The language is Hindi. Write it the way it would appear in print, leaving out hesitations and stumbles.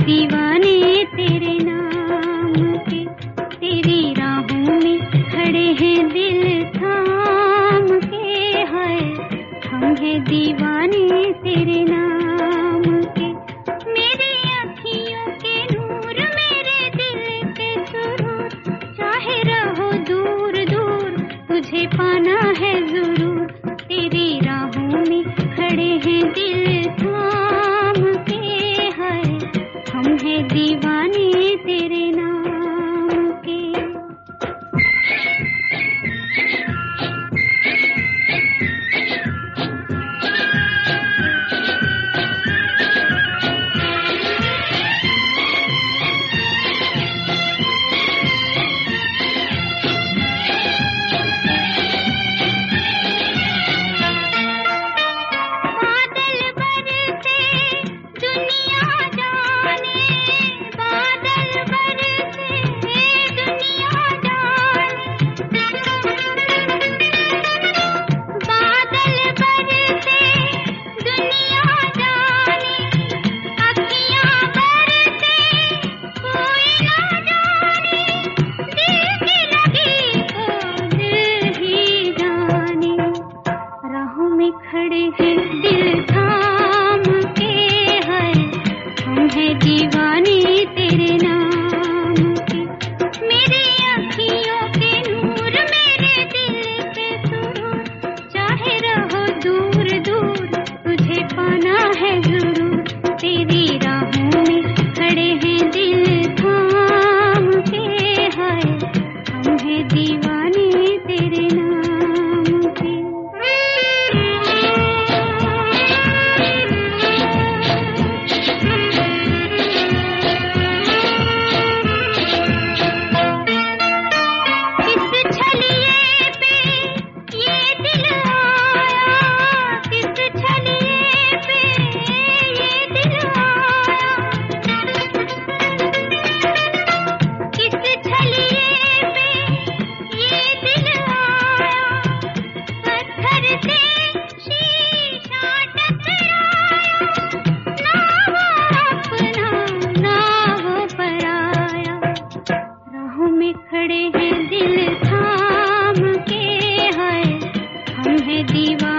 दीवाने तेरे नाम के, तेरी राहों में खड़े हैं दिल थाम के। हाय हम हैं दीवाने तेरे नाम के। मेरी अखियों के नूर, मेरे दिल के सुरूर, चाहे रहो दूर दूर तुझे पाना है जरूर। तेरी राहों में खड़े हैं दिल थाम के। हाय हम हैं दीवाने तेरे नाम के। खड़े हैं दिल थाम के। हाय हम हैं दीवाने तेरे नाम के। मेरी अखियों के नूर, मेरे दिल के सुरूर, चाहे रहो दूर दूर तुझे पाना है जरूर। तेरी राहों में खड़े हैं दिल थाम के। हाय हम हैं दीवाने तेरे नाम के। खड़े हैं दिल थाम के। हाय हम हैं दीवाने।